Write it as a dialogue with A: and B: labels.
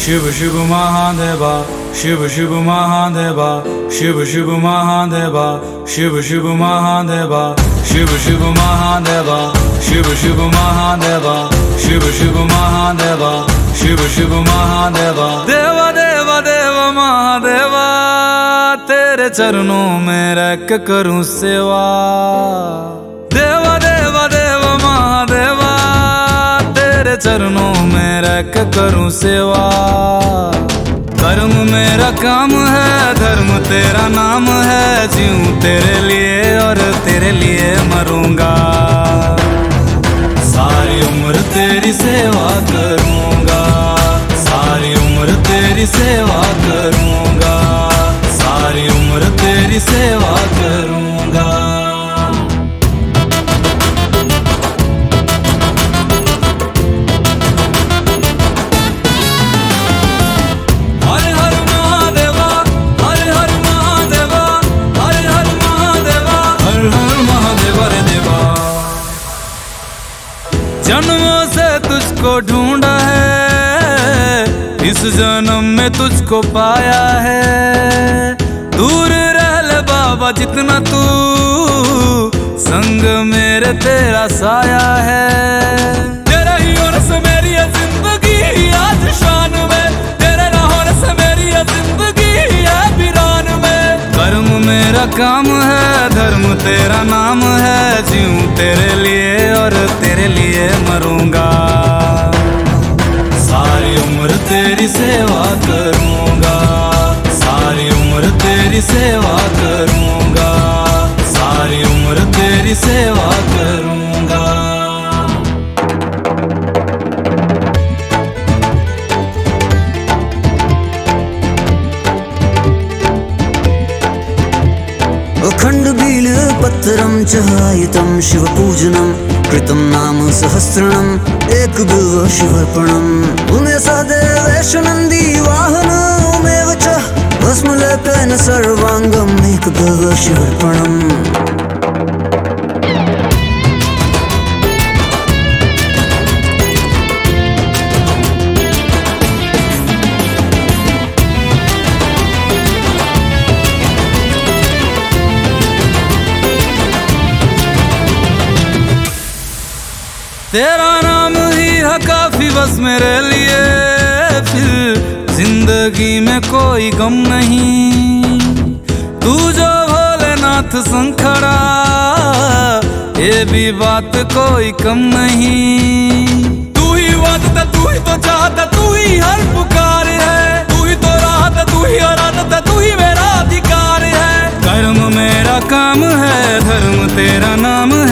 A: शिव शिव महादेवा, शिव शिव महादेवा, शिव शिव महादेवा, शिव शिव महादेवा, शिव शिव महादेवा, शिव शिव महादेवा, शिव शिव महादेवा, शिव शिव महादेवा। देवा देवा देवा महादेवा, तेरे चरणों में रख के करूं सेवा। देवा देवा देवा महादेवा, तेरे चरणों में रख के करूं सेवा। कर्म मेरा काम है, धर्म तेरा नाम है, जीऊं तेरे लिए और तेरे लिए मरूंगा। सारी उम्र तेरी सेवा करूंगा, सारी उम्र तेरी सेवा करूंगा, सारी उम्र तेरी सेवा करूंगा। जन्मों से तुझको ढूंढा है, इस जन्म में तुझको पाया है। दूर रह ले बाबा जितना तू, संग मेरे तेरा साया है। तेरा ही होने से मेरी है जिंदगी आज शान में, तेरे ना होने से मेरी है जिंदगी है वीरान में। कर्म मेरा काम है, धर्म तेरा नाम है, जीऊं तेरे लिए और तेरे लिए मरूंगा। सारी उम्र तेरी सेवा करूंगा, सारी उम्र तेरी सेवा करूंगा, सारी उम्र तेरी सेवा करूंगा।
B: अखंड बिल्वपत्रं चहायितं शिवपूजनं, कृतं नाम सहस्रणं, एक बिल्व शिवर्पणम्। उमेश देवेश नन्दी वाहनमेव च, भस्मलेपेन सर्वाङ्गम्, एक बिल्व शिवर्पणम्।
A: तेरा नाम ही है काफी बस मेरे लिए, फिर जिंदगी में कोई गम नहीं। तू जो भोलेनाथ संग खड़ा, ये भी बात कोई कम नहीं। तू ही वादता, तू ही तो चाहता, तू ही हर पुकार है, तू ही तो राहत, तू ही आराधता, तू ही मेरा अधिकार है। कर्म मेरा काम है, धर्म तेरा नाम